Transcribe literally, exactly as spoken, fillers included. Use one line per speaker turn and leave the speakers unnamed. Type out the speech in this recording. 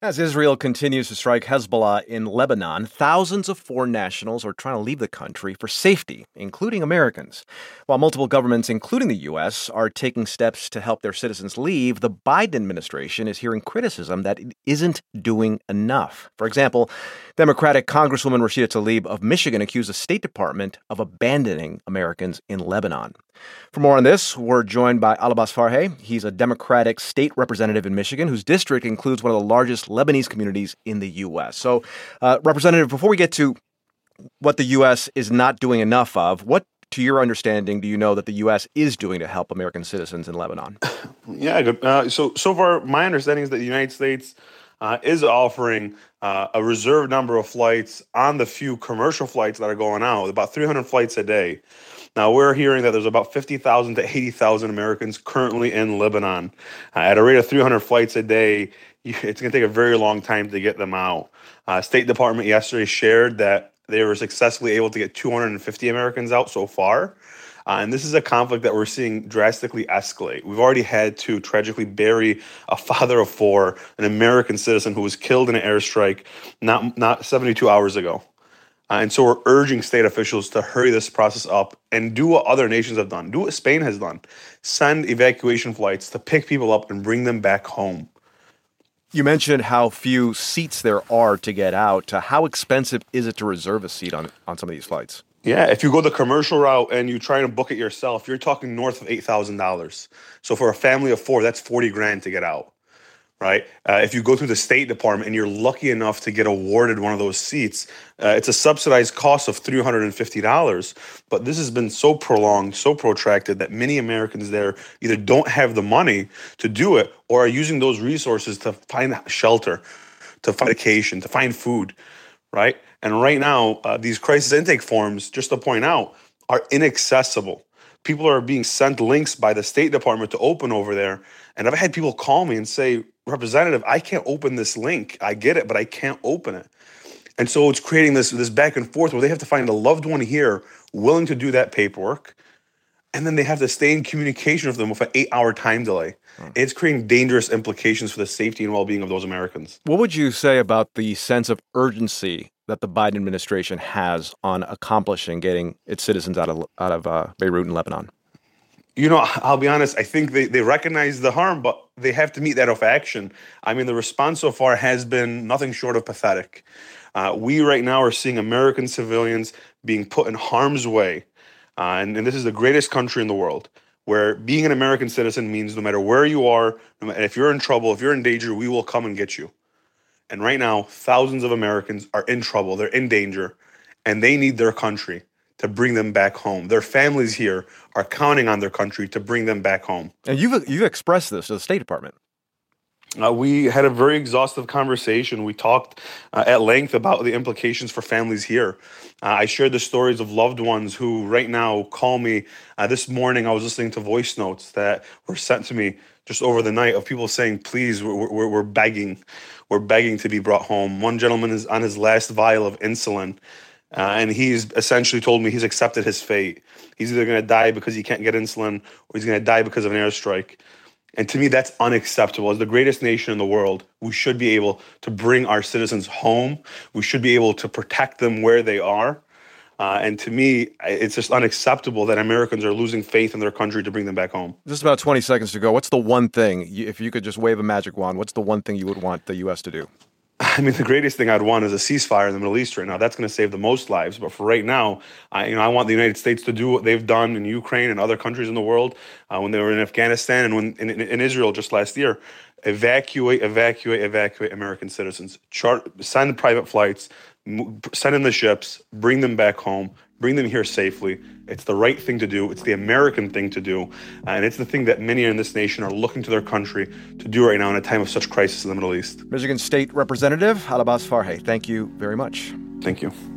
As Israel continues to strike Hezbollah in Lebanon, thousands of foreign nationals are trying to leave the country for safety, including Americans. While multiple governments, including the U S, are taking steps to help their citizens leave, the Biden administration is hearing criticism that it isn't doing enough. For example, Democratic Congresswoman Rashida Tlaib of Michigan accused the State Department of abandoning Americans in Lebanon. For more on this, we're joined by Al-Abbas Farhi. He's a Democratic state representative in Michigan, whose district includes one of the largest Lebanese communities in the U S. So, uh, Representative, before we get to what the U S is not doing enough of, what, to your understanding, do you know that the U S is doing to help American citizens in Lebanon?
Yeah, good. Uh, so, so far, my understanding is that the United States uh, is offering uh, a reserved number of flights on the few commercial flights that are going out, about three hundred flights a day. Now, we're hearing that there's about fifty thousand to eighty thousand Americans currently in Lebanon. Uh, at a rate of three hundred flights a day, it's going to take a very long time to get them out. Uh, State Department yesterday shared that they were successfully able to get two hundred fifty Americans out so far. Uh, and this is a conflict that we're seeing drastically escalate. We've already had to tragically bury a father of four, an American citizen who was killed in an airstrike not, not seventy-two hours ago. Uh, and so we're urging state officials to hurry this process up and do what other nations have done, do what Spain has done. Send evacuation flights to pick people up and bring them back home.
You mentioned how few seats there are to get out. Uh, how expensive is it to reserve a seat on, on some of these flights?
Yeah, if you go the commercial route and you try to book it yourself, you're talking north of eight thousand dollars. So for a family of four, that's forty grand to get out. Right? Uh, if you go through the State Department and you're lucky enough to get awarded one of those seats, uh, it's a subsidized cost of three hundred fifty dollars. But this has been so prolonged, so protracted that many Americans there either don't have the money to do it or are using those resources to find shelter, to find vacation, to find food. Right? And right now, uh, these crisis intake forms, just to point out, are inaccessible. People are being sent links by the State Department to open over there. And I've had people call me and say, Representative, I can't open this link. I get it, but I can't open it. And so it's creating this, this back and forth where they have to find a loved one here willing to do that paperwork. And then they have to stay in communication with them with an eight-hour time delay. Hmm. It's creating dangerous implications for the safety and well-being of those Americans.
What would you say about the sense of urgency that the Biden administration has on accomplishing getting its citizens out of out of uh, Beirut and Lebanon?
You know, I'll be honest, I think they, they recognize the harm, but they have to meet that of action. I mean, the response so far has been nothing short of pathetic. Uh, we right now are seeing American civilians being put in harm's way. Uh, and, and this is the greatest country in the world, where being an American citizen means no matter where you are, no matter, if you're in trouble, if you're in danger, we will come and get you. And right now, thousands of Americans are in trouble. They're in danger, and they need their country to bring them back home. Their families here are counting on their country to bring them back home.
And you've you've expressed this to the State Department.
Uh, we had a very exhaustive conversation. We talked uh, at length about the implications for families here. Uh, I shared the stories of loved ones who right now call me. Uh, this morning, I was listening to voice notes that were sent to me just over the night of people saying, please, we're, we're, we're begging. We're begging to be brought home. One gentleman is on his last vial of insulin. Uh, and he's essentially told me he's accepted his fate. He's either going to die because he can't get insulin or he's going to die because of an airstrike. And to me, that's unacceptable. As the greatest nation in the world, we should be able to bring our citizens home. We should be able to protect them where they are. Uh, and to me, it's just unacceptable that Americans are losing faith in their country to bring them back home.
Just about twenty seconds to go. What's the one thing, if you could just wave a magic wand, what's the one thing you would want the U S to do?
I mean, the greatest thing I'd want is a ceasefire in the Middle East right now. That's going to save the most lives. But for right now, I, you know, I want the United States to do what they've done in Ukraine and other countries in the world uh, when they were in Afghanistan and when in, in, in Israel just last year. Evacuate, evacuate, evacuate American citizens. Chart, send private flights, send in the ships, bring them back home, bring them here safely. It's the right thing to do. It's the American thing to do. And it's the thing that many in this nation are looking to their country to do right now in a time of such crisis in the Middle East.
Michigan State Representative Al-Abbas Farhi, thank you very much.
Thank you.